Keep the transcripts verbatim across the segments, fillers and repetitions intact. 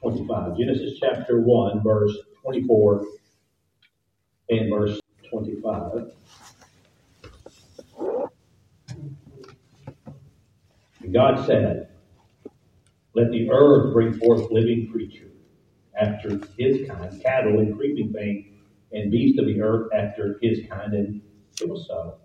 twenty-five. Genesis chapter one, verse twenty-four and verse twenty-five. And God said, "Let the earth bring forth living creatures after his kind, cattle and creeping things, and beasts of the earth after his kind." And it was so.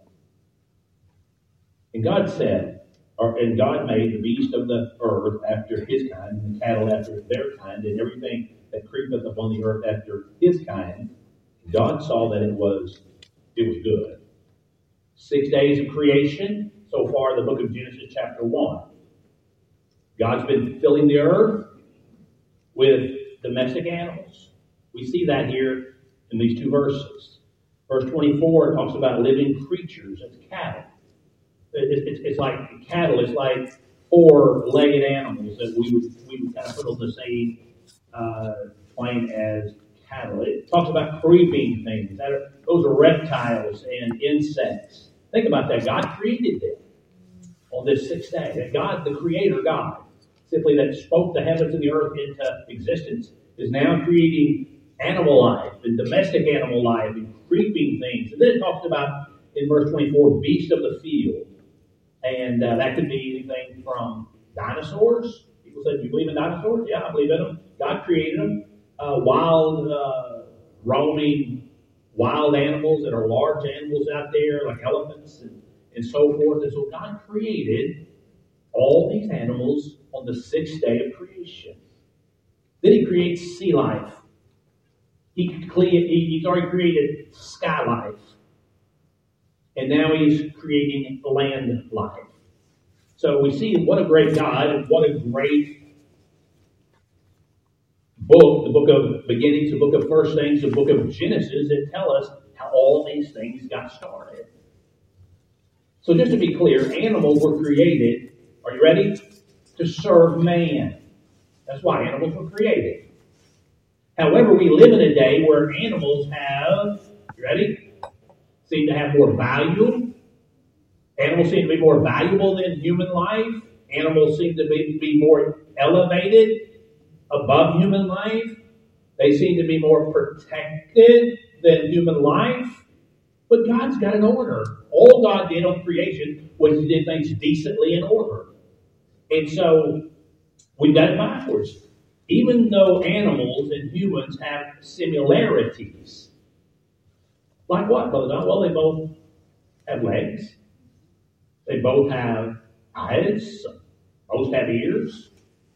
And God said, or, and God made the beast of the earth after his kind, and the cattle after their kind, and everything that creepeth upon the earth after his kind. And God saw that it was it was good. Six days of creation. So far, the book of Genesis chapter one. God's been filling the earth with domestic animals. We see that here in these two verses. Verse twenty-four talks about living creatures. That's cattle. It's, it's like cattle. It's like four-legged animals that we would we would kind of put on the same uh, plane as cattle. It talks about creeping things. That are, those are reptiles and insects. Think about that. God created them on this sixth day. That God, the Creator God, simply that spoke the heavens and the earth into existence, is now creating animal life and domestic animal life and creeping things. And then it talks about, in verse twenty-four, beasts of the field. And uh, that could be anything from dinosaurs. People said, "Do you believe in dinosaurs?" Yeah, I believe in them. God created them. Uh, wild, uh, roaming, wild animals that are large animals out there, like elephants and, and so forth. And so God created all these animals on the sixth day of creation. Then he creates sea life. He, he's already created sky life. And now he's creating land life. So we see what a great God and what a great book, the book of beginnings, the book of first things, the book of Genesis, that tell us how all these things got started. So just to be clear, animals were created, are you ready? To serve man. That's why animals were created. However, we live in a day where animals have, you ready? Seem to have more value. Animals seem to be more valuable than human life. Animals seem to be, be more elevated above human life. They seem to be more protected than human life. But God's got an order. All God did on creation was He did things decently in order. And so we've done it backwards. Even though animals and humans have similarities. Like what, Brother Don? Well, they both have legs. They both have eyes. Both have ears.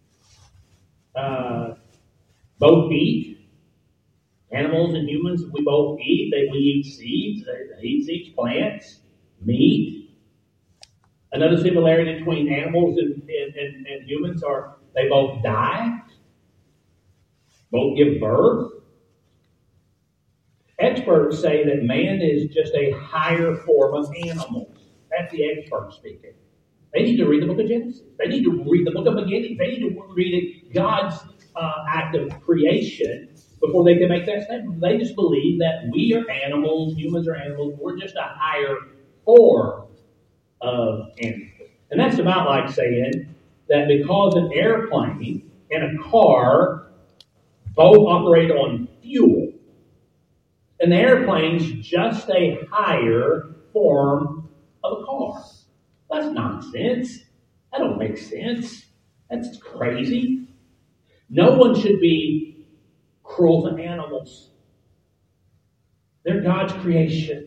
Uh, both eat. Animals and humans, we both eat. They, we eat seeds. They, they eat seeds, plants, meat. Another similarity between animals and, and, and, and humans are they both die. Both give birth. Experts say that man is just a higher form of animals. That's the experts speaking. They need to read the book of Genesis. They need to read the book of beginnings. They need to read God's uh, act of creation before they can make that statement. They just believe that we are animals, humans are animals. We're just a higher form of animals. And that's about like saying that because an airplane and a car both operate on fuel, and the airplane's just a higher form of a car. That's nonsense. That don't make sense. That's crazy. No one should be cruel to animals. They're God's creation.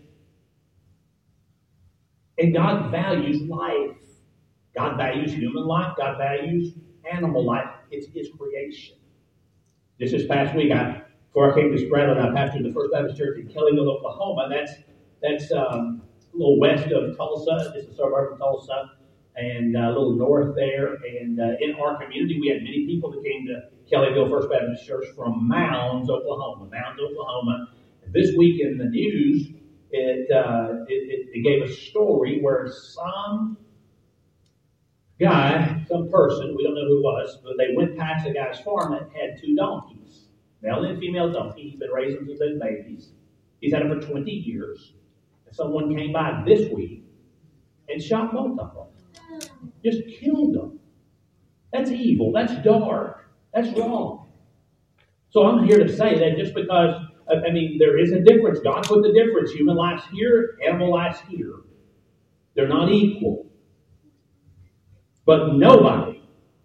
And God values life. God values human life. God values animal life. It's His creation. Just this past week, I Before I came to Sprattle, I pastored the First Baptist Church in Kellyville, Oklahoma. That's that's um, a little west of Tulsa. It's a suburb of Tulsa, and uh, a little north there. And uh, in our community, we had many people that came to Kellyville First Baptist Church from Mounds, Oklahoma. Mounds, Oklahoma. And this week in the news, it, uh, it, it, it gave a story where some guy, some person, we don't know who it was, but they went past a guy's farm that had two donkeys. Male and female donkey. He's been raising them since they've been babies. He's had them for twenty years. And someone came by this week and shot both of them. Just killed them. That's evil. That's dark. That's wrong. So I'm here to say that just because, I mean, there is a difference. God put the difference. Human life's here, animal life's here. They're not equal. But nobody,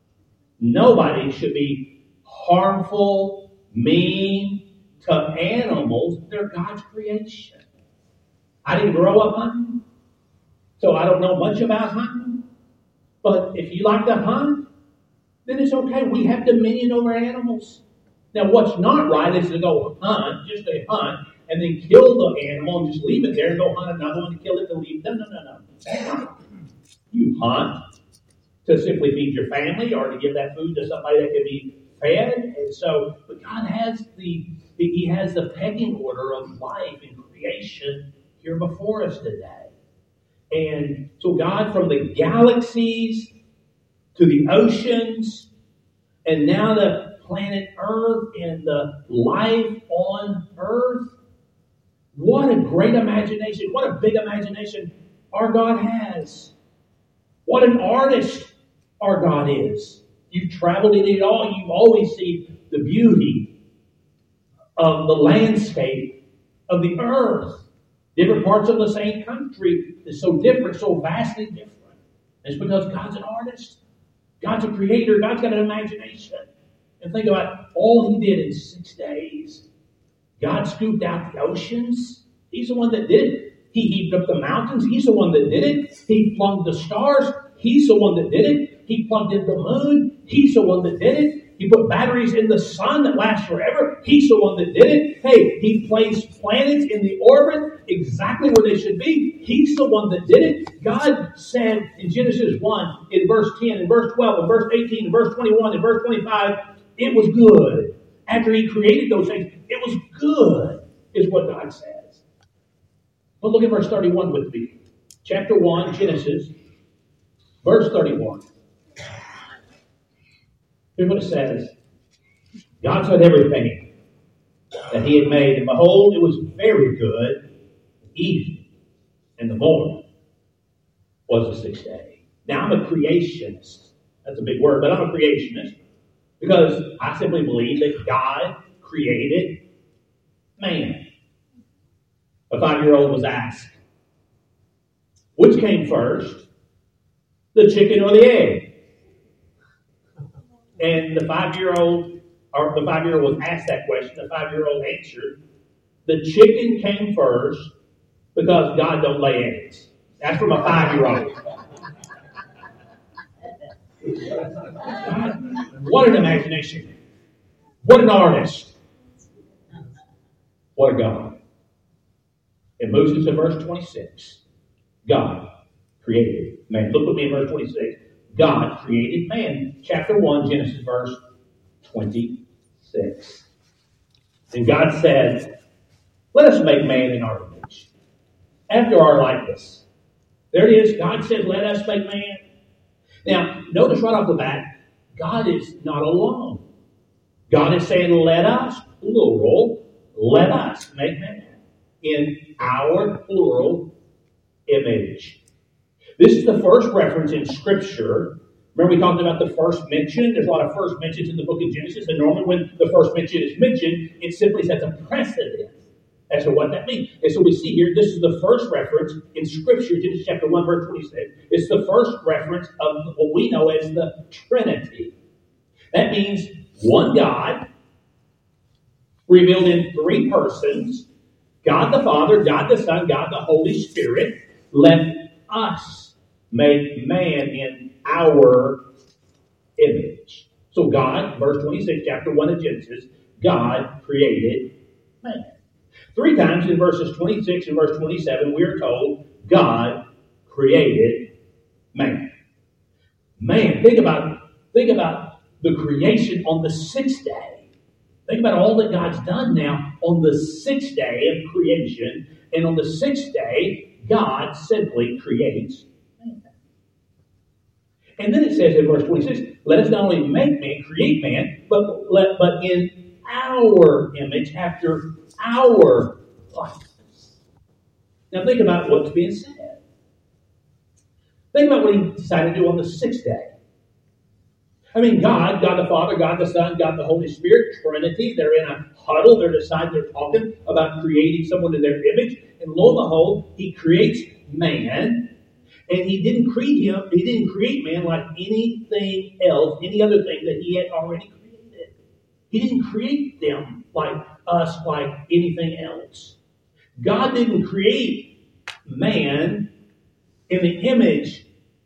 nobody should be harmful, mean to animals. They're God's creation. I didn't grow up hunting, so I don't know much about hunting. But if you like to hunt, then it's okay. We have dominion over animals. Now, what's not right is to go hunt, just to hunt, and then kill the animal and just leave it there and go hunt another one to kill it and leave it. No, no, no, no. That's not. You hunt to simply feed your family or to give that food to somebody that can be fed. And so, but God has the, He has the pecking order of life and creation here before us today. And so God, from the galaxies to the oceans, and now the planet Earth and the life on Earth, what a great imagination, what a big imagination our God has. What an artist our God is. You've traveled in it all, you've always seen the beauty of the landscape of the earth. Different parts of the same country is so different, so vastly different. It's because God's an artist. God's a creator. God's got an imagination. And think about all He did in six days. God scooped out the oceans. He's the one that did it. He heaved up the mountains. He's the one that did it. He plugged the stars. He's the one that did it. He plugged in the moon. He's the one that did it. He put batteries in the sun that last forever. He's the one that did it. Hey, He placed planets in the orbit exactly where they should be. He's the one that did it. God said in Genesis one, in verse ten, in verse twelve, in verse eighteen, in verse twenty-one, in verse twenty-five, it was good. After He created those things, it was good, is what God says. But look at verse thirty-one with me. Chapter one, Genesis, verse thirty-one. Here's what it says. God said everything that He had made, and behold, it was very good. Evening and the morning was the sixth day. Now, I'm a creationist. That's a big word, but I'm a creationist because I simply believe that God created man. A five-year-old was asked, which came first, the chicken or the egg? And the five-year-old, or the five-year-old was asked that question. The five-year-old answered, the chicken came first because God don't lay eggs. That's from a five-year-old. What an imagination. What an artist. What a God. It moves us to verse twenty-six. God created man. Look with me in verse twenty-six. God created man. Chapter one, Genesis, verse twenty-six. And God said, let us make man in our image, after our likeness. There it is. God said, let us make man. Now, notice right off the bat, God is not alone. God is saying, let us, plural, let us make man in our plural image. This is the first reference in Scripture. Remember we talked about the first mention? There's a lot of first mentions in the book of Genesis, and normally when the first mention is mentioned, it simply sets a precedent as to what that means. And so we see here, this is the first reference in Scripture, Genesis chapter one, verse twenty-six. It's the first reference of what we know as the Trinity. That means one God, revealed in three persons, God the Father, God the Son, God the Holy Spirit. Let us make man in our image. So God, verse twenty-six, chapter one of Genesis, God created man. Three times in verses twenty-six and verse twenty-seven, we are told God created man. Man, think about, think about the creation on the sixth day. Think about all that God's done now on the sixth day of creation. And on the sixth day, God simply creates man. And then it says in verse twenty-six, let us not only make man, create man, but, let, but in our image, after our likeness. Now think about what's being said. Think about what He decided to do on the sixth day. I mean, God, God the Father, God the Son, God the Holy Spirit, Trinity, they're in a huddle. They're deciding, they're talking about creating someone in their image. And lo and behold, he creates man. And he didn't create him, he didn't create man like anything else, any other thing that he had already created. He didn't create them like us, like anything else. God didn't create man in the image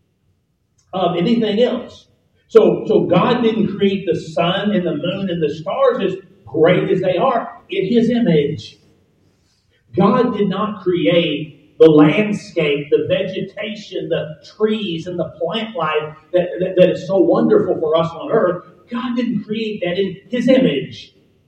of anything else. So, so God didn't create the sun and the moon and the stars, as great as they are, in his image. God did not create the landscape, the vegetation, the trees, and the plant life that, that, that is so wonderful for us on earth. God didn't create that in his image.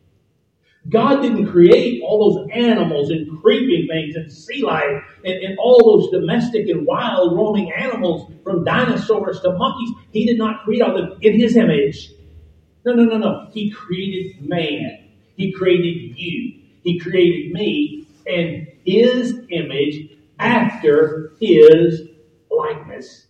God didn't create all those animals and creeping things and sea life and, and all those domestic and wild roaming animals, from dinosaurs to monkeys. He did not create all of them in his image. No, no, no, no. He created man. He created you. He created me in his image after his likeness.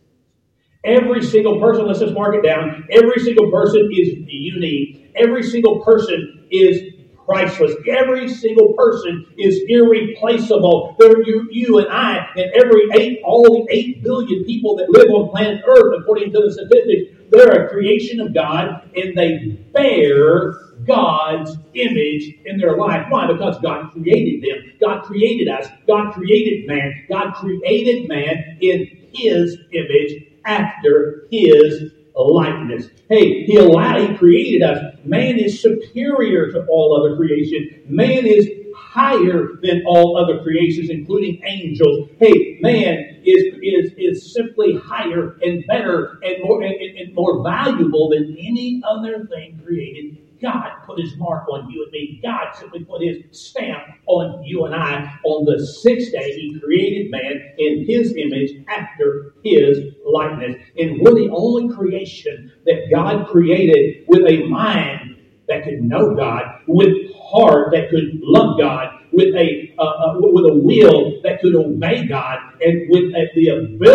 Every single person, let's just mark it down, every single person is unique. Every single person is priceless. Every single person is irreplaceable. There, you, you and I, and every eight, all the eight billion people that live on planet Earth, according to the statistics, they're a creation of God, and they bear God's image in their life. Why? Because God created them. God created us. God created man. God created man in his image after his likeness. Hey, he allowed, he created us. Man is superior to all other creation. Man is higher than all other creations, including angels. Hey, man is is is simply higher and better and more and, and more valuable than any other thing created. God put his mark on you and me. God simply put his stamp on you and I. On the sixth day, he created man in his image after his likeness. And we're the only creation that God created with a mind that could know God, with heart that could love God, with a uh, uh, with a will that could obey God, and with uh, the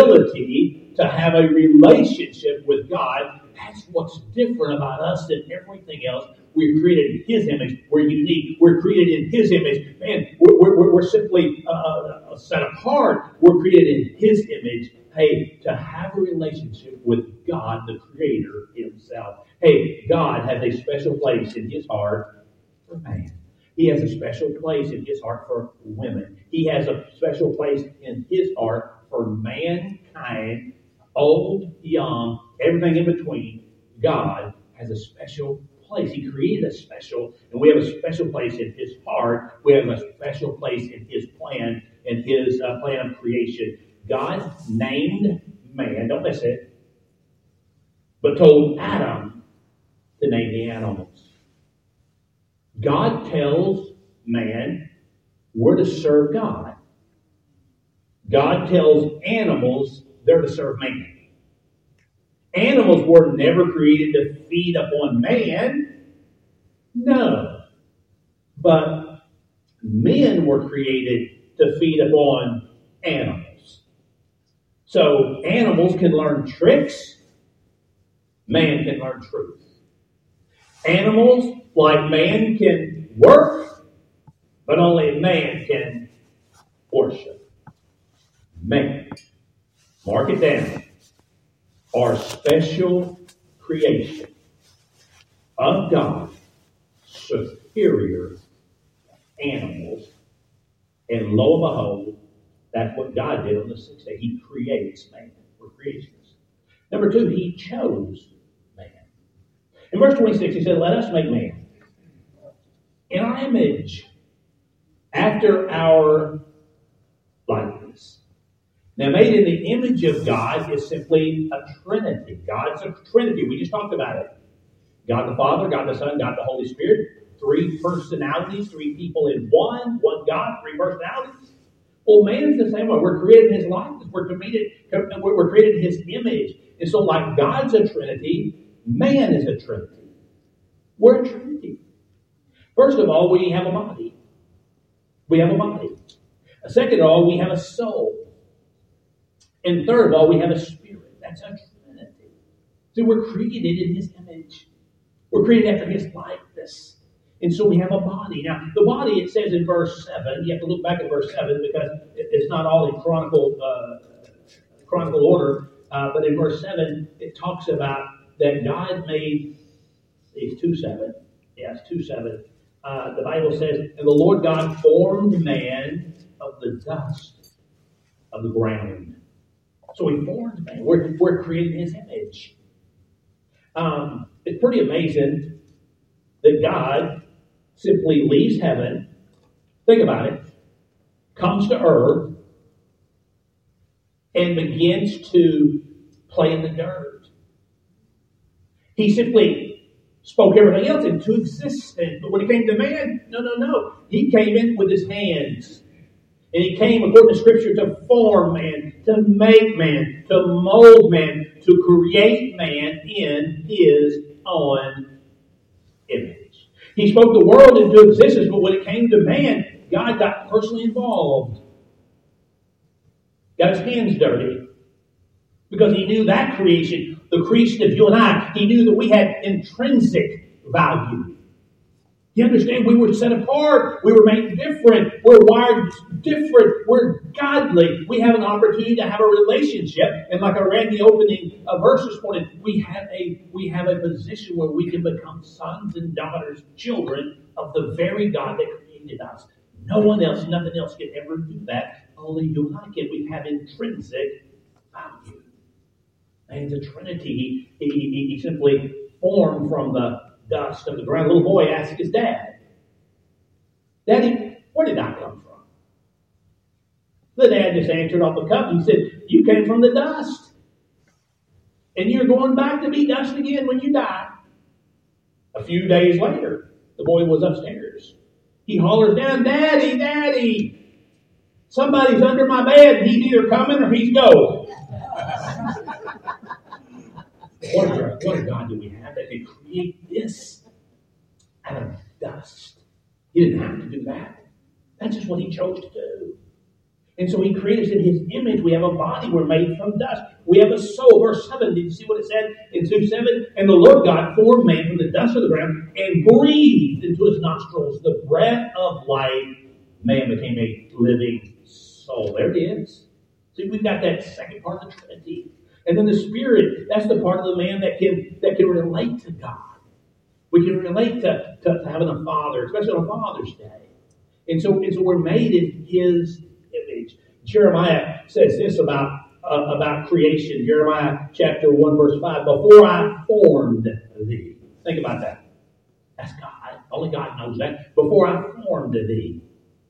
ability to have a relationship with God. That's what's different about us than everything else. We're created in his image. We're unique. We're created in his image. Man, we're, we're, we're simply uh, set apart. We're created in his image. Hey, to have a relationship with God, the Creator himself. Hey, God has a special place in his heart for man. He has a special place in his heart for women. He has a special place in his heart for mankind, old, young, everything in between. God has a special place. He created a special, and we have a special place in his heart. We have a special place in his plan, in his uh, plan of creation. God named man, don't miss it, but told Adam to name the animals. God tells man we're to serve God. God tells animals they're to serve man. Animals were never created to feed upon man. No. But men were created to feed upon animals. So animals can learn tricks. Man can learn truth. Animals, like man, can work, but only man can worship. Man. Mark it down. Are special creation of God, superior animals, and lo and behold, that's what God did on the sixth day. He creates man. We're creationists. Number two, he chose man. In verse twenty-six, he said, "Let us make man in our image, after our likeness." Now, made in the image of God is simply a trinity. God's a trinity. We just talked about it. God the Father, God the Son, God the Holy Spirit. Three personalities, three people in one. One God, three personalities. Well, man is the same way. We're created in his likeness. We're created, we're created in his image. And so, like God's a trinity, man is a trinity. We're a trinity. First of all, we have a body. We have a body. Second of all, we have a soul. And third of all, we have a spirit. That's a trinity. See, we're created in His image. We're created after His likeness. And so we have a body. Now, the body, it says in verse seven, you have to look back at verse seven because it's not all in chronicle, uh, chronicle order, uh, but in verse seven, it talks about that God made, it's two seven, yes, two seven. Uh, the Bible says, and the Lord God formed man of the dust of the ground. So He formed man. We're, we're created in His image. Um, it's pretty amazing that God simply leaves heaven, think about it, comes to earth, and begins to play in the dirt. He simply spoke everything else into existence. But when He came to man, no, no, no. He came in with His hands. And He came, according to Scripture, to form man, to make man, to mold man, to create man in His own image. He spoke the world into existence, but when it came to man, God got personally involved. Got His hands dirty. Because He knew that creation, the creation of you and I, He knew that we had intrinsic value. You understand? We were set apart. We were made different. We're wired different. We're godly. We have an opportunity to have a relationship. And like I read in the opening uh, verse this morning, we have a we have a position where we can become sons and daughters, children of the very God that created us. No one else, nothing else can ever do that. Only you and I can. We have intrinsic value. And the Trinity, he, he, he simply formed from the dust of the ground. A little boy asked his dad, Daddy, where did I come from? The dad just answered off the cuff. He said, you came from the dust. And you're going back to be dust again when you die. A few days later, the boy was upstairs. He hollers down, Daddy, Daddy, somebody's under my bed and he's either coming or he's going. What a, what a God do we have that can create this out of dust? He didn't have to do that. That's just what He chose to do. And so He created us in His image. We have a body. We're made from dust. We have a soul. Verse seven, did you see what it said in two seven? And the Lord God formed man from the dust of the ground and breathed into his nostrils the breath of life. Man became a living soul. There it is. See, we've got that second part of the Trinity. And then the Spirit, that's the part of the man that can that can relate to God. We can relate to, to, to having a father, especially on Father's Day. And so, and so we're made in His image. Jeremiah says this about, uh, about creation. Jeremiah chapter one, verse five. Before I formed thee. Think about that. That's God. Only God knows that. Before I formed thee.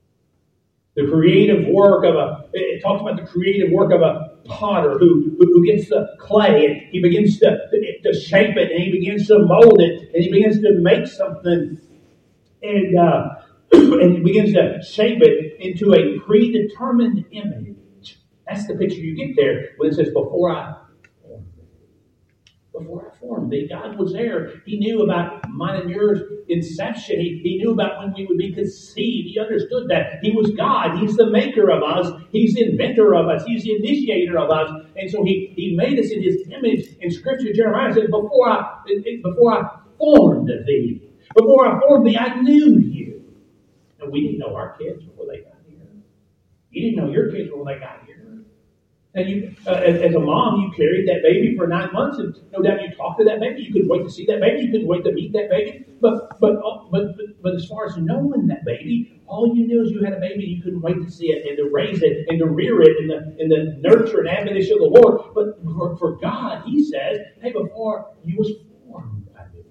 The creative work of a, it talks about the creative work of a potter who, who, who gets the clay and he begins to, to shape it and he begins to mold it and he begins to make something and, uh, and he begins to shape it into a predetermined image. That's the picture you get there when it says, before I formed thee. Before I formed thee, God was there. He knew about mine and yours inception. He, he knew about when we would be conceived. He understood that. He was God. He's the maker of us. He's the inventor of us. He's the initiator of us. And so he, he made us in His image. In Scripture, Jeremiah said, before I, before I formed thee, before I formed thee, I knew you. And we didn't know our kids before they got here. You didn't know your kids before they got here. And you, uh, as, as a mom, you carried that baby for nine months, and no doubt you talked to that baby. You couldn't wait to see that baby. You couldn't wait to meet that baby. But but uh, but but, but as far as knowing that baby, all you knew is you had a baby. You couldn't wait to see it and to raise it and to rear it in the in the nurture and admonition of the Lord. But for, for God, He says, "Hey, before you was formed, I knew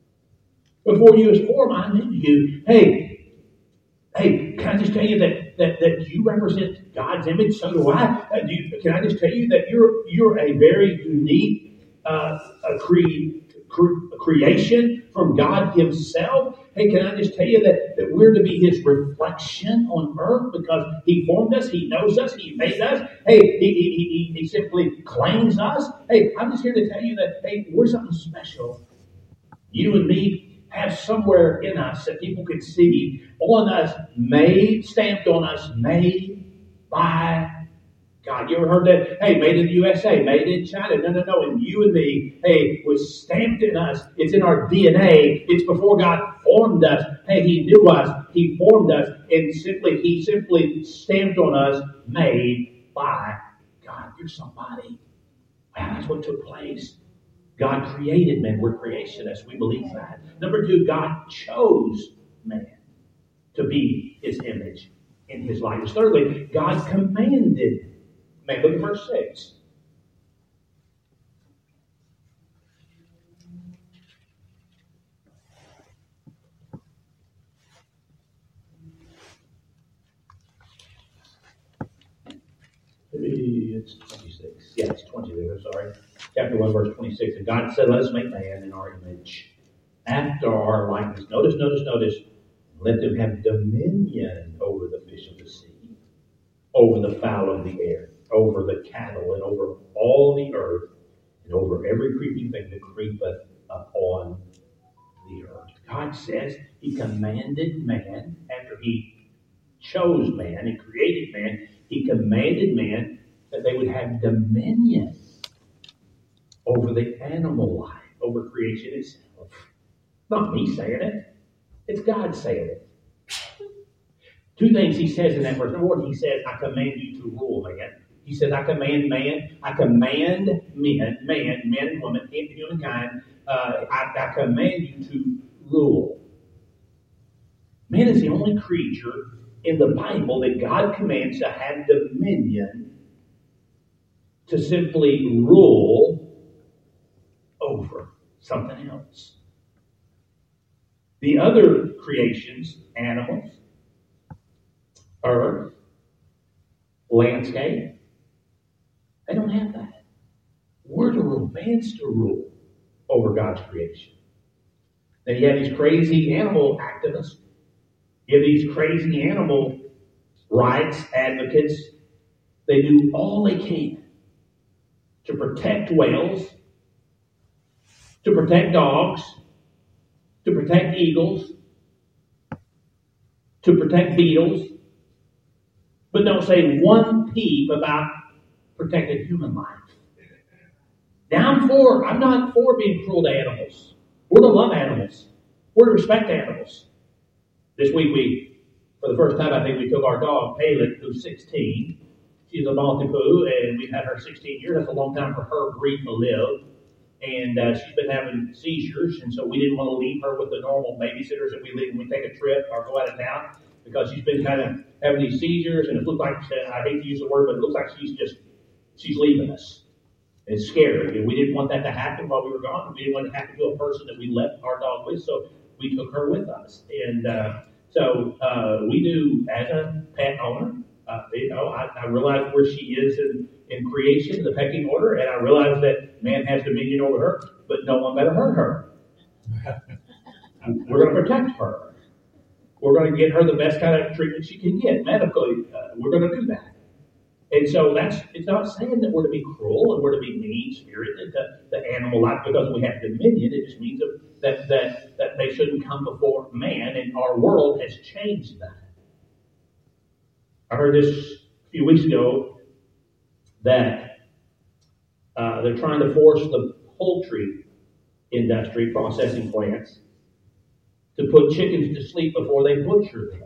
you. Before you was formed, I knew you. Hey." Hey, can I just tell you that, that, that you represent God's image? So do I. Uh, do you, can I just tell you that you're you're a very unique uh, a cre- cre- creation from God Himself? Hey, can I just tell you that, that we're to be His reflection on earth because He formed us, He knows us, He made us. Hey, He, he, he, he simply claims us. Hey, I'm just here to tell you that, hey, we're something special. You and me have somewhere in us that people can see on us, made, stamped on us, made by God, you ever heard that? Hey, made in the U S A, made in China. No, no, no. And you and me, hey, was stamped in us. It's in our D N A. It's before God formed us. Hey, He knew us. He formed us. And simply, He simply stamped on us, made by God. You're somebody. Wow, that's what took place. God created man. We're creationists. We believe that. Number two, God chose man to be His image in His likeness. Thirdly, God commanded man. Look at verse six. It's twenty-six. Yeah, it's twenty there. Sorry. Chapter one, verse twenty-six. And God said, let us make man in our image, after our likeness. Notice, notice, notice. Let them have dominion over the fish of the sea, over the fowl of the air, over the cattle, and over all the earth, and over every creeping thing that creepeth upon the earth. God says He commanded man, after He chose man and created man, He commanded man that they would have dominion over the animal life, over creation itself. Not me saying it. It's God saying it. Two things He says in that verse. Number one, He says, I command you to rule, man. He says, I command man, I command men, man, men and women, humankind, uh, I, I command you to rule. Man is the only creature in the Bible that God commands to have dominion, to simply rule over something else. The other creations, animals, earth, landscape, they don't have that. We're to rule. Man's to rule over God's creation. Then you have these crazy animal activists. You have these crazy animal rights advocates. They do all they can to protect whales, to protect dogs, to protect eagles, to protect beetles, but don't say one peep about protecting human life. Now I'm for, I'm not for being cruel to animals. We're to love animals. We're to respect animals. This week we, for the first time, I think we took our dog, Palin, who's sixteen. She's a Maltipoo, and we've had her sixteen years. That's a long time for her breed to live. And uh, she's been having seizures, and so we didn't want to leave her with the normal babysitters that we leave when we take a trip or go out of town, because she's been kind of having these seizures, and it looks like, I hate to use the word, but it looks like she's just, she's leaving us. It's scary. And we didn't want that to happen while we were gone. We didn't want it to happen to a person that we left our dog with, so we took her with us. And uh, so uh, we do, as a pet owner, uh, you know, I, I realize where she is in, in creation, the pecking order, and I realize that man has dominion over her, but no one better hurt her. We're going to protect her. We're going to get her the best kind of treatment she can get medically. Uh, we're going to do that. And so that's, it's not saying that we're to be cruel and we're to be mean-spirited to the animal life because we have dominion. It just means that, that, that they shouldn't come before man, and our world has changed that. I heard this a few weeks ago that uh, they're trying to force the poultry industry, processing plants, to put chickens to sleep before they butcher them.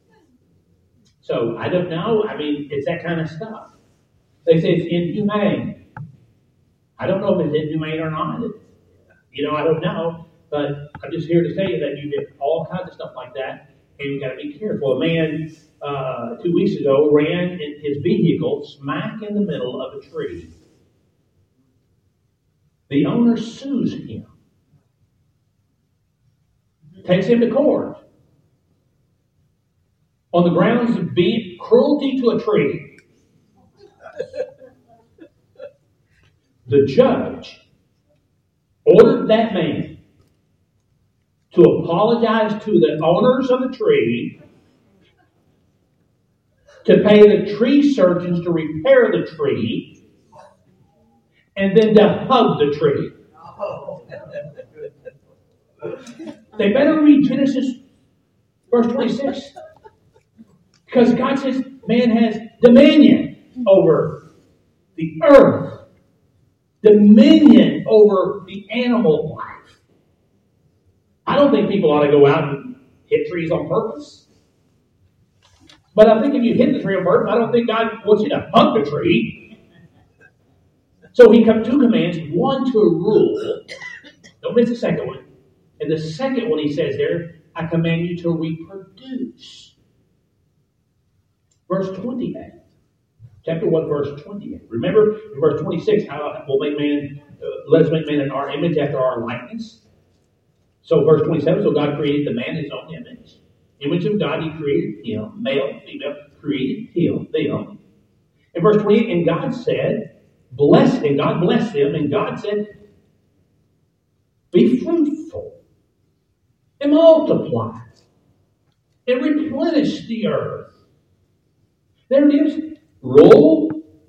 So I don't know. I mean, it's that kind of stuff. They say it's inhumane. I don't know if it's inhumane or not. It, you know, I don't know. But I'm just here to tell you that you get all kinds of stuff like that, and you got to be careful. A man uh, two weeks ago ran in his vehicle smack in the middle of a tree. The owner sues him, takes him to court on the grounds of being cruelty to a tree. The judge ordered that man to apologize to the owners of the tree, to pay the tree surgeons to repair the tree, and then to hug the tree. They better read Genesis verse twenty-six. Because God says man has dominion over the earth, dominion over the animal life. I don't think people ought to go out and hit trees on purpose. But I think if you hit the tree on purpose, I don't think God wants you to hug the tree. So he comes two commands, one to rule. Don't miss the second one. And the second one he says there, I command you to reproduce. Verse twenty-eight. Chapter one, verse twenty-eight. Remember in verse twenty-six, how we'll make man, uh, let us make man in our image after our likeness. So verse twenty-seven, so God created the man in his own image. Image of God, he created him, male, female, created him, them. In verse twenty-eight, and God said, bless, and God blessed them, and God said, be fruitful, and multiply, and replenish the earth. There it is. Rule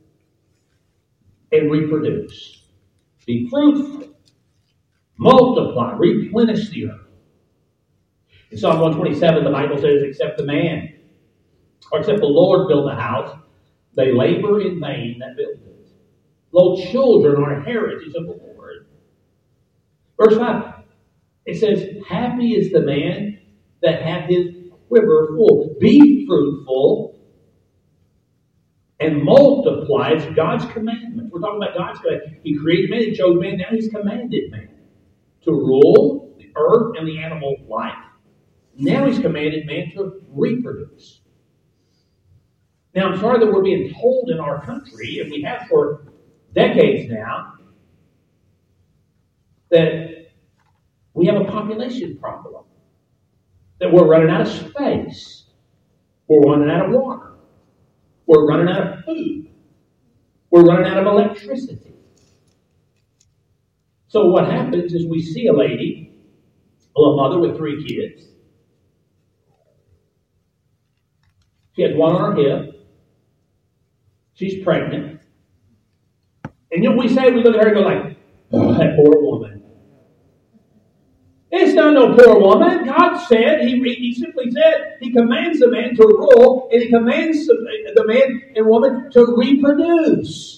and reproduce. Be fruitful, multiply, replenish the earth. In Psalm one twenty-seven, the Bible says, except the man, or except the Lord build the house, they labor in vain that build it. Lo, children are heritage of the Lord. Verse five, it says, happy is the man that hath his quiver full. Be fruitful and multiply. It's God's commandment. We're talking about God's commandment. He created man, he chose man, now he's commanded man to rule the earth and the animal life. Now he's commanded man to reproduce. Now I'm sorry that we're being told in our country, and we have for decades now, that we have a population problem. That we're running out of space. We're running out of water. We're running out of food. We're running out of electricity. So what happens is we see a lady, a mother with three kids. She has one on her hip. She's pregnant. And you know, we say, we look at her and go like, oh, that poor woman. It's not no poor woman. God said, he, he simply said, he commands the man to rule, and he commands the, the man and woman to reproduce.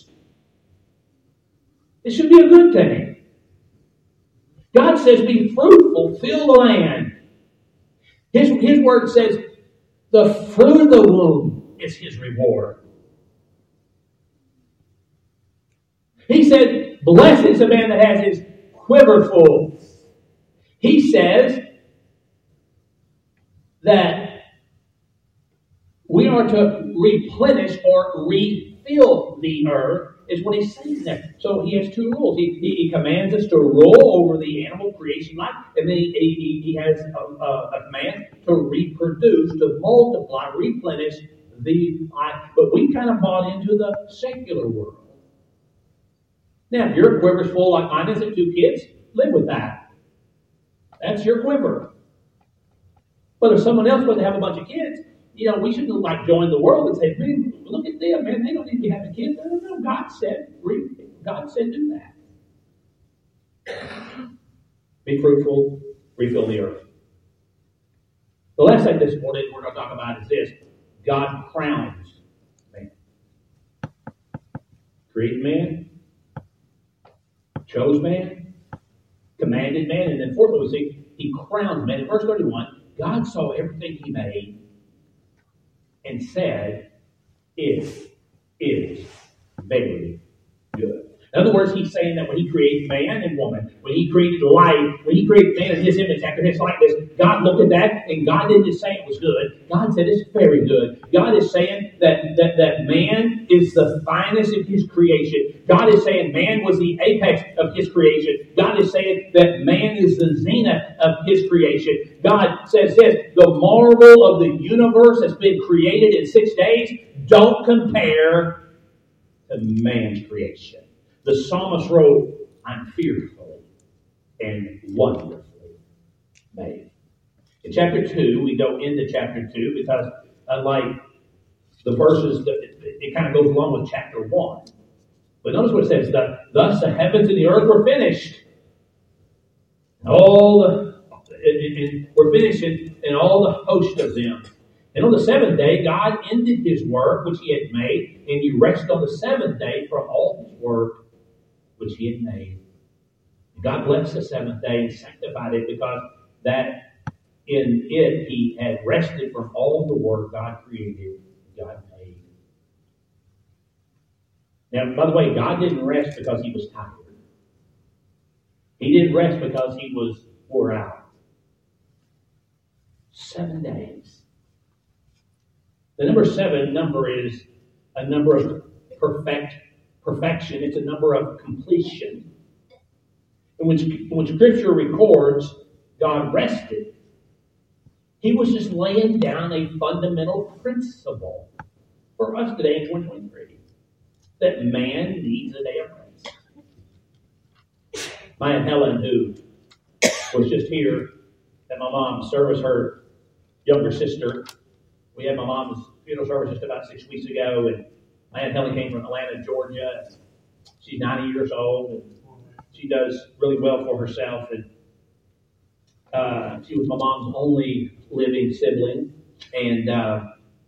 It should be a good thing. God says, be fruitful, fill the land. His, his word says, the fruit of the womb is his reward. He said, blessed is the man that has his quiver full. He says that we are to replenish or refill the earth, is what he's saying there. So he has two rules. He, he, he commands us to rule over the animal creation life, and then he, he, he has a, a, a command to reproduce, to multiply, replenish the life. But we kind of bought into the secular world. Now, if your quiver's full like mine is, and two kids, live with that. That's your quiver. But if someone else wants to have a bunch of kids, you know, we shouldn't like join the world and say, man, look at them, man, they don't need to be having kids. No, no, no. God said, God said do that. Be fruitful, refill the earth. The last thing this morning we're going to talk about is this. God crowns man. Created man, chose man, commanded man, and then fourthly we see he crowns man. In verse thirty-one, God saw everything he made and said, it is very good. In other words, he's saying that when he created man and woman, when he created life, when he created man in his image after his likeness, God looked at that and God didn't just say it was good. God said it's very good. God is saying that, that, that man is the finest of his creation. God is saying man was the apex of his creation. God is saying that man is the zenith of his creation. God says this, the marvel of the universe has been created in six days. Don't compare to man's creation. The psalmist wrote, I'm fearfully and wonderfully made. In chapter two, we go into chapter two because unlike the verses, it, it kind of goes along with chapter one. But notice what it says, thus the heavens and the earth were finished. All the, it, it, it, were finished and all the host of them. And on the seventh day, God ended his work which he had made, and he rested on the seventh day from all his work which he had made. And God blessed the seventh day and sanctified it, because that in it he had rested from all the work God created, God made. Now, by the way, God didn't rest because he was tired. He didn't rest because he was wore out. Seven days. The number seven number is a number of perfect perfection. It's a number of completion. And when, when Scripture records God rested, he was just laying down a fundamental principle for us today in twenty twenty-three. That man needs a day of rest. My Aunt Helen, who was just here at my mom's service, her younger sister, we had my mom's funeral service just about six weeks ago, and my Aunt Helen came from Atlanta, Georgia. She's ninety years old, and she does really well for herself. And uh, she was my mom's only living sibling, and uh,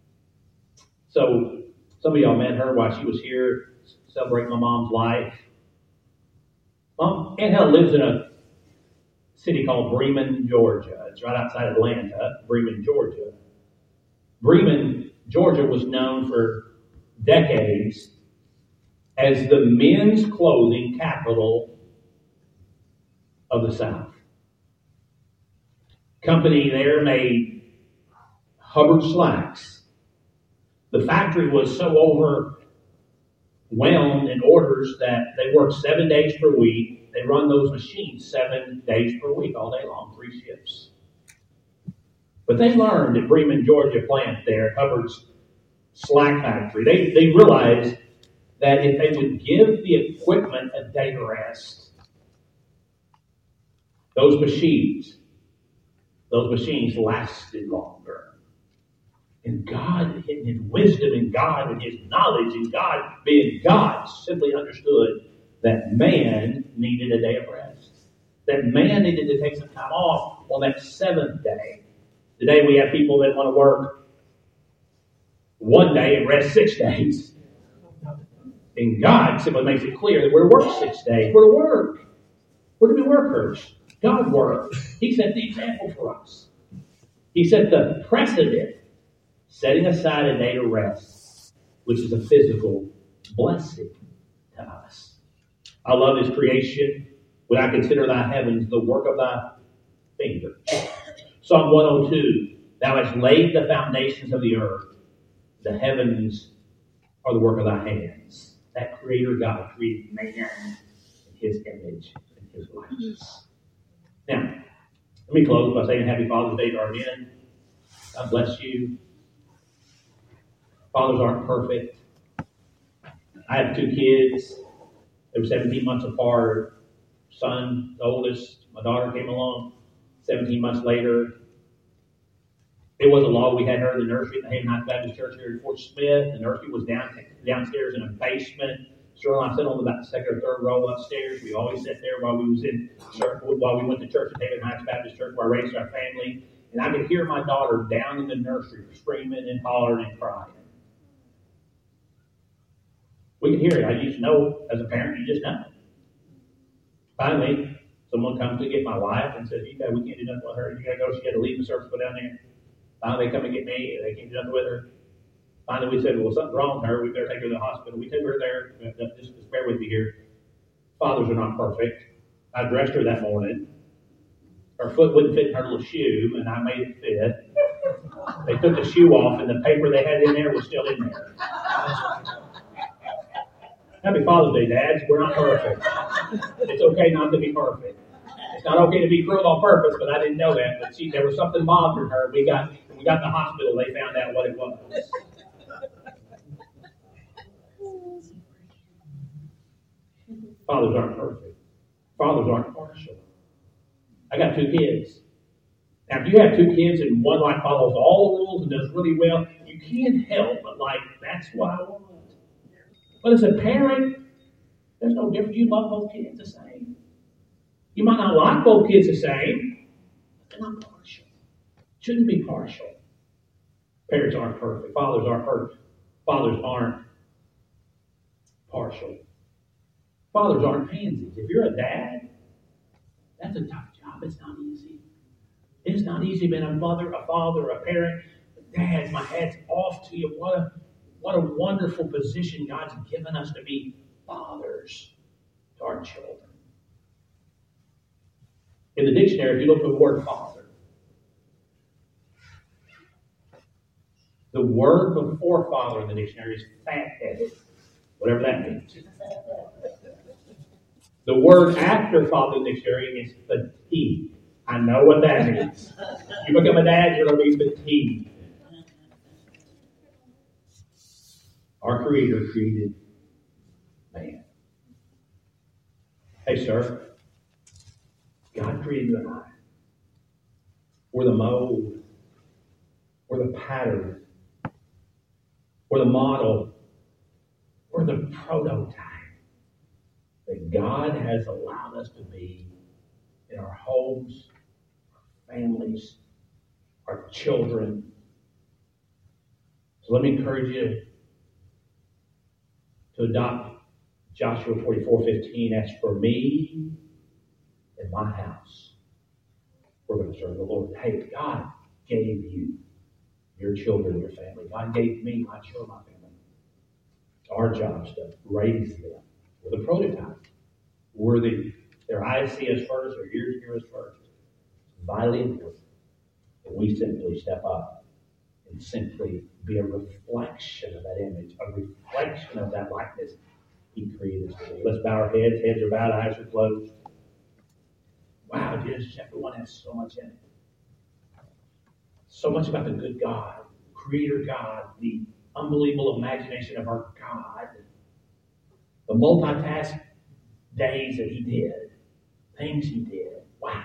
so some of y'all met her while she was here celebrating my mom's life. Mom, Aunt Helen lives in a city called Bremen, Georgia. It's right outside Atlanta, Bremen, Georgia. Bremen, Georgia was known for decades as the men's clothing capital of the South. Company there made Hubbard slacks. The factory was so overwhelmed in orders that they worked seven days per week. They run those machines seven days per week, all day long, three shifts. But they learned at Bremen, Georgia plant there, Hubbard's slack factory, they, they realized that if they would give the equipment a day of rest, those machines, those machines lasted longer. And God, in his wisdom and God, and his knowledge and God being God, simply understood that man needed a day of rest. That man needed to take some time off on that seventh day. Today we have people that want to work one day and rest six days. And God simply makes it clear that we're to work six days. We're to work. We're to be workers. God worked. He set the example for us. He set the precedent, setting aside a day to rest, which is a physical blessing to us. I love his creation. When I consider thy heavens, the work of thy fingers. Psalm one oh two, thou hast laid the foundations of the earth. The heavens are the work of thy hands. That Creator God created man in his image and his likeness. Now, let me close by saying Happy Father's Day to our men. God bless you. Fathers aren't perfect. I have two kids. They were seventeen months apart. Son, the oldest, my daughter came along seventeen months later. It was a law. We had her in the nursery at the Haven Heights Baptist Church here in Fort Smith. The nursery was down downstairs in a basement. Sterling and I sat on about the second or third row upstairs. We always sat there while we was in while we went to church at Haven Heights Baptist Church, where I raised our family. And I could hear my daughter down in the nursery screaming and hollering and crying. We could hear it. I used to know, as a parent, you just know. Finally, someone comes to get my wife and says, "You got, we can't do nothing with her. You got to go. She got to leave the service, go down there." Finally, they come and get me. They can't do nothing with her. Finally, we said, "Well, something's wrong with her. We better take her to the hospital." We took her there. Just, just bear with me here. Fathers are not perfect. I dressed her that morning. Her foot wouldn't fit in her little shoe, and I made it fit. They took the shoe off, and the paper they had in there was still in there. Happy Father's Day, dads. We're not perfect. It's okay not to be perfect. It's not okay to be cruel on purpose, but I didn't know that. But see, there was something bothering her. We got when we got to the hospital, they found out what it was. Fathers aren't perfect. Fathers aren't partial. I got two kids. Now, if you have two kids and one like follows all the rules and does really well, you can't help but like, that's what I want. But as a parent, there's no difference. You love both kids the same. You might not like both kids the same, but they're not partial. Shouldn't be partial. Parents aren't perfect. Fathers aren't perfect. Fathers aren't partial. Fathers aren't pansies. If you're a dad, that's a tough job. It's not easy. It's not easy being a mother, a father, a parent. Dads, my hat's off to you. What a, what a wonderful position God's given us to be fathers to our children. In the dictionary, if you look for the word father, the word before father in the dictionary is fat-headed, whatever that means. The word after father in the dictionary is fatigue. I know what that means. You become a dad, you're going to be fatigued. Our Creator created man. Hey, sir. God created you and I. We're the mold. We're the pattern. We're the model. We're the prototype that God has allowed us to be in our homes, our families, our children. So let me encourage you to adopt Joshua forty-four fifteen. As for me and my house, we're going to serve the Lord. Hey, God gave you your children, your family. God gave me my children, my family. It's our job to raise them. We're the prototype. We're the, their eyes see us first, their ears hear us first. It's vitally important that we simply step up and simply be a reflection of that image, a reflection of that likeness He created us to be. Let's bow our heads. Heads are bowed, eyes are closed. Wow, Genesis chapter one has so much in it. So much about the good God, Creator God, the unbelievable imagination of our God, the multitask days that He did, things He did. Wow.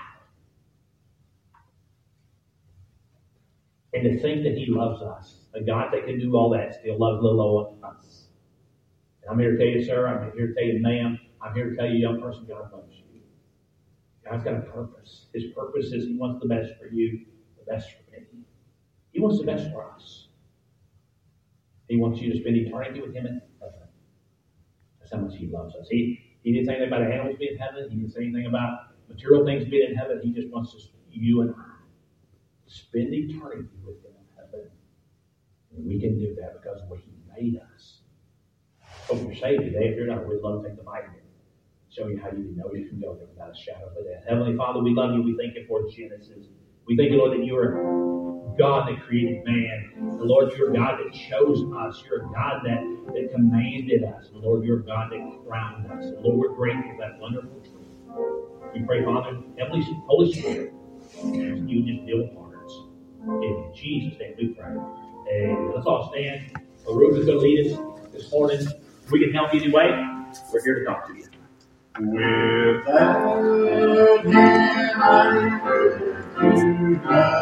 And to think that He loves us, a God that can do all that still loves little old us. And I'm here to tell you, sir, I'm here to tell you, ma'am, I'm here to tell you, young person, God loves you. God's got a purpose. His purpose is He wants the best for you, the best for me. He wants the best for us. He wants you to spend eternity with Him in heaven. That's how much He loves us. He, he didn't say anything about animals being in heaven. He didn't say anything about material things being in heaven. He just wants us, you and I, to spend eternity with Him in heaven. And we can do that because of what He made us. Hope you're saved today. If you're not, we'd love to take the mic and show you how you know you can go there without a shadow of a doubt. Heavenly Father, we love you. We thank you for Genesis. We thank you, Lord, that you are God that created man. And Lord, you're a God that chose us. You're a God that, that commanded us. And Lord, you're a God that crowned us. And Lord, we're grateful for that wonderful truth. We pray, Father, Heavenly Holy Spirit, you just deal with hearts. In Jesus' name we pray. And let's all stand. Well, Ruth is going to lead us this morning. If we can help you any way, we're here to talk to you. Without you, I could do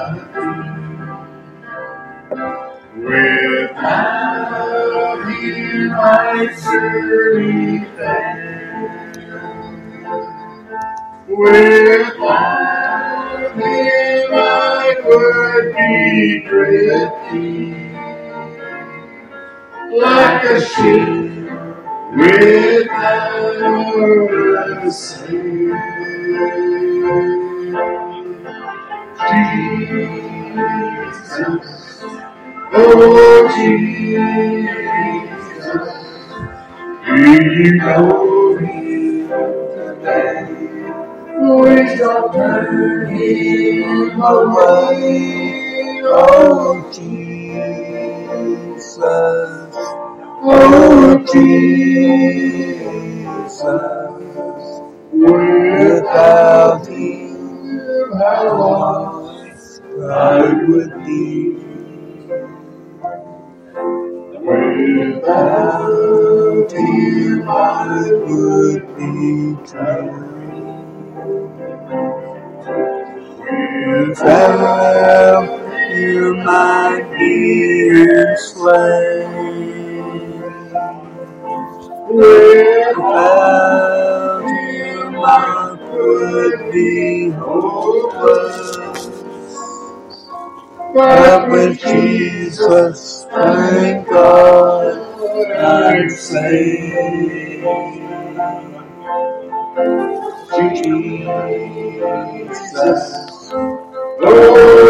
nothing. Without you, I surely fail. Without you, I would be drifting like a ship without a sail. Jesus, oh Jesus, do you know me today? Please don't turn him away, oh Jesus. Oh Jesus, without you, how lost I would be. Without you, I would be drowned. Without you, might be enslaved. Without you, life would be hopeless. But with Jesus, thank God, I'm saved. Jesus, oh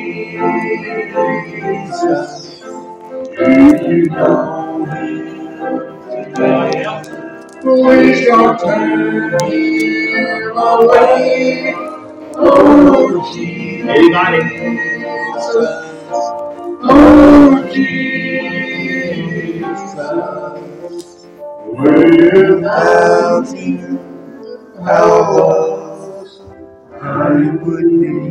Jesus, do you know Him today? Please don't turn Him away. Oh Jesus, Anybody? oh Jesus, without Him, how lost I would be.